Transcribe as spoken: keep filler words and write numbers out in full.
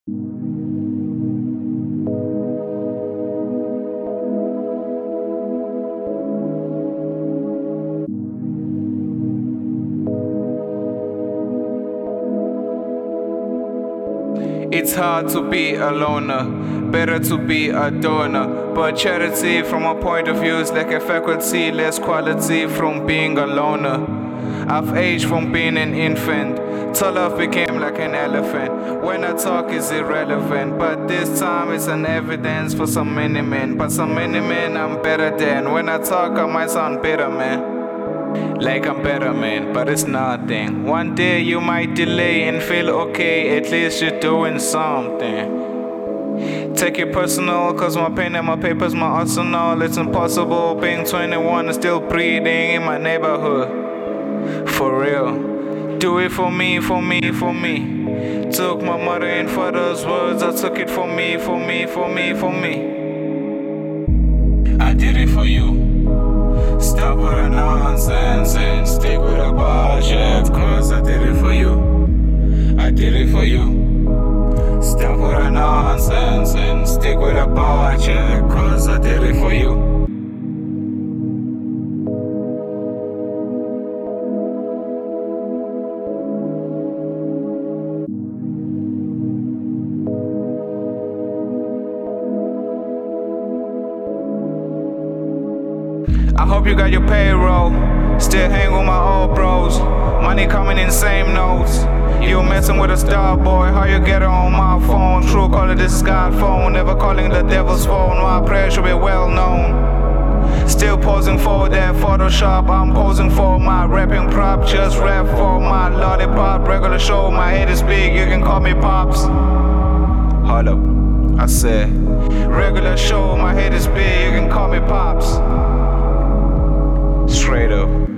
It's hard to be a loner, better to be a donor. But charity from a point of view is like a faculty, less quality from being a loner. I've aged from being an infant, till love became like an elephant. When I talk is irrelevant, but this time it's an evidence for some many men. But some many men I'm better than. When I talk I might sound bitter, man. Like I'm better, man, but it's nothing. One day you might delay and feel okay, at least you're doing something. Take it personal, cause my pen and my paper's my arsenal. It's impossible being twenty-one and still breathing in my neighborhood. For real, do it for me, for me, for me. Took my mother in for those words, I took it for me, for me, for me, for me. I did it for you. Stop with the nonsense and stick with the bullshit, cause I did it for you. I did it for you. Stop with the nonsense and stick with the bullshit, cause I did it for you. I hope you got your payroll. Still hang with my old bros. Money coming in same notes. You messing with a star boy. How you get it on my phone? True caller, this is God phone. Never calling the devil's phone. My prayer should be well known. Still posing for that Photoshop. I'm posing for my rapping prop. Just rap for my lollipop. Regular show, my head is big. You can call me Pops. Hold up, I said regular show, my head is big. You can call me Pops. Straight up.